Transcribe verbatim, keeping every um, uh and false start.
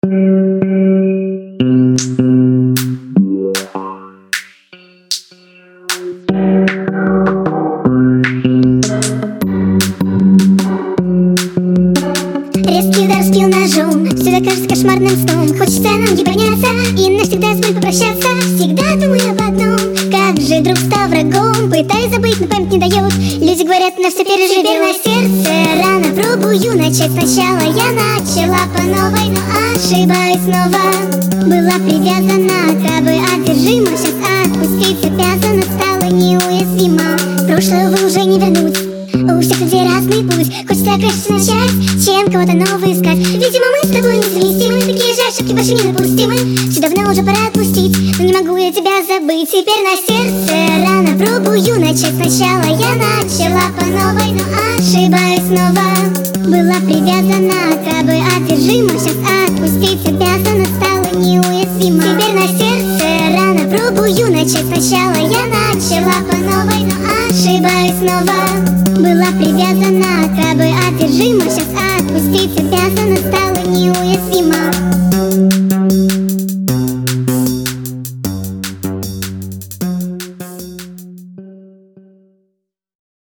Резкий удар спил ножом, всегда кажется кошмарным сном. Хочется нам не подняться и навсегда с болью попрощаться. Всегда думаю об одном, как же друг стал врагом. Пытаюсь забыть, но память не дает. Люди говорят, на все переживет. Теперь на сердце рано, пробую начать сначала. Я начала по новой, но ошибаюсь снова. Была привязана, как бы одержима. Сейчас отпустить обязана, стала неуязвима. Прошлое вы уже не вернуть, у всех людей разный путь. Хочется краше начать, чем кого-то нового искать. Видимо, мы с тобой несовместимы, такие же ошибки больше не допустимы. Все давно уже пора отпустить, но не могу я тебя забыть. Теперь на сердце рано, пробую начать сначала. Я начала по новой, но ошибаюсь снова. Была привязана, как бы одержима. Сейчас отпустить обязана, стала неуязвима. Теперь на сердце рано, пробую начать сначала. Я начала по новой, но ошибаюсь снова. Была привязана, как бы одержима. Сейчас отпустить обязана, стала неуязвима.